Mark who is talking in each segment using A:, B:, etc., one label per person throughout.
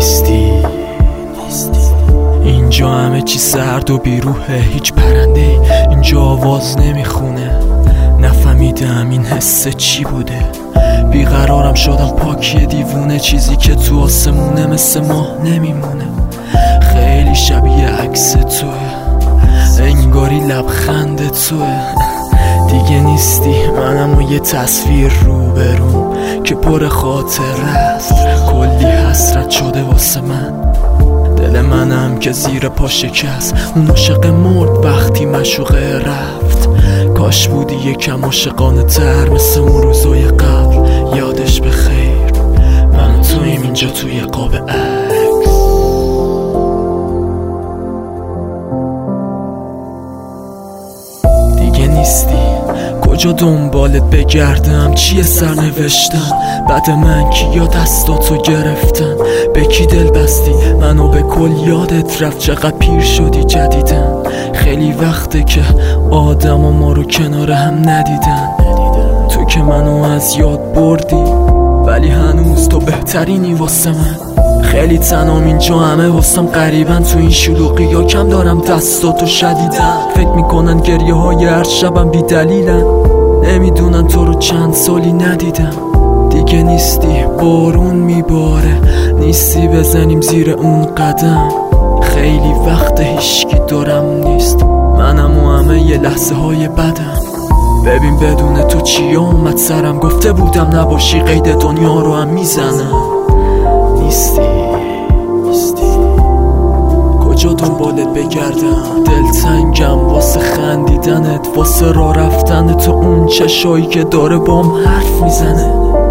A: نیستی. اینجا همه چی سرد و بیروحه، هیچ پرنده اینجا آواز نمیخونه. نفهمیدم این حسه چی بوده، بیقرارم شدم پاکی دیوونه. چیزی که تو آسمونه مثل ماه نمیمونه، خیلی شبیه عکس توه، انگاری لبخند توه. دیگه نیستی، منم و یه تصویر روبروم که پر خاطره است، کلی حسرت شده واسه من. دل منم که زیر پا شکست، اون عاشق مرد وقتی مشوقه رفت. کاش بودی یکم عاشقانه تر مثل اون روزای قبل. یادش بخیر، من و تویم اینجا توی قاب عکس. دیگه نیستی، کجا دنبالت بگردم؟ چیه سرنوشتم بعد من؟ کیا دستاتو گرفتن؟ به کی دل بستی؟ منو به کل یادت رفت؟ چقدر پیر شدی جدیدن؟ خیلی وقته که آدم و ما رو کنار هم ندیدن. تو که منو از یاد بردی، ولی هنوز تو بهترینی واسه من. خیلی تنام اینجا، همه واسم غریبن. تو این شلوغی یا کم دارم دستاتو شدیدن. فکر میکنن گریه های هر شبم بی دلیلن، نمیدونن تو رو چند سالی ندیدم. دیگه نیستی، بارون میباره، نیستی بزنیم زیر اون قدم. خیلی وقت هیچکی دارم نیست، منم و همه یه لحظه های بدم. ببین بدون تو چی اومد سرم، گفته بودم نباشی قید دنیا رو هم میزنم. نیستی، کجا دنبالت بگردم؟ دلتنگم واسه خندیدنت، واسه راه رفتن تو اون چشایی که داره بام حرف میزنه.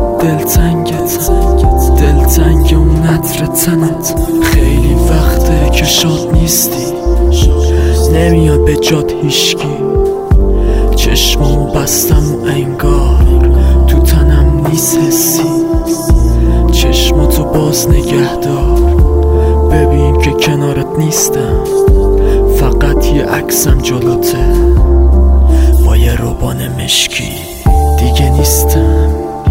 A: دلتنگ اون عطر تنت. خیلی وقته که شاد نیستی، نمیاد به جات هیشکی. چشمامو بستم و انگار تو تنم نیست حسی. چشماتو باز نگه دار، ببین که کنارت نیستم، فقط یه عکسم جلوته با یه روبان مشکی. دیگه نیستم،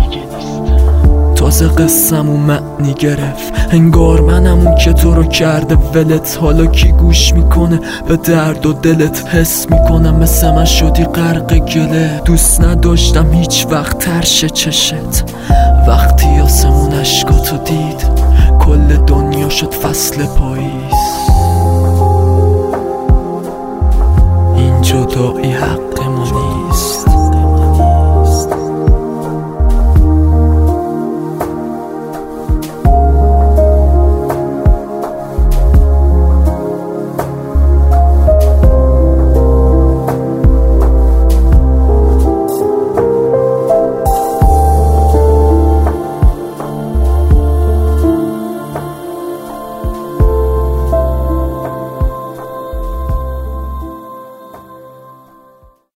A: تازه قصه‌مو معنی گرفت، انگار منم اون که تو رو کرده ولت. حالا کی گوش میکنه به درد و دلت؟ حس میکنم مثل من شدی غرق گله. دوست نداشتم هیچ وقت ترش چشت، وقتی آسمون اشکاتو دید کل دنیا شد فصل پاییز.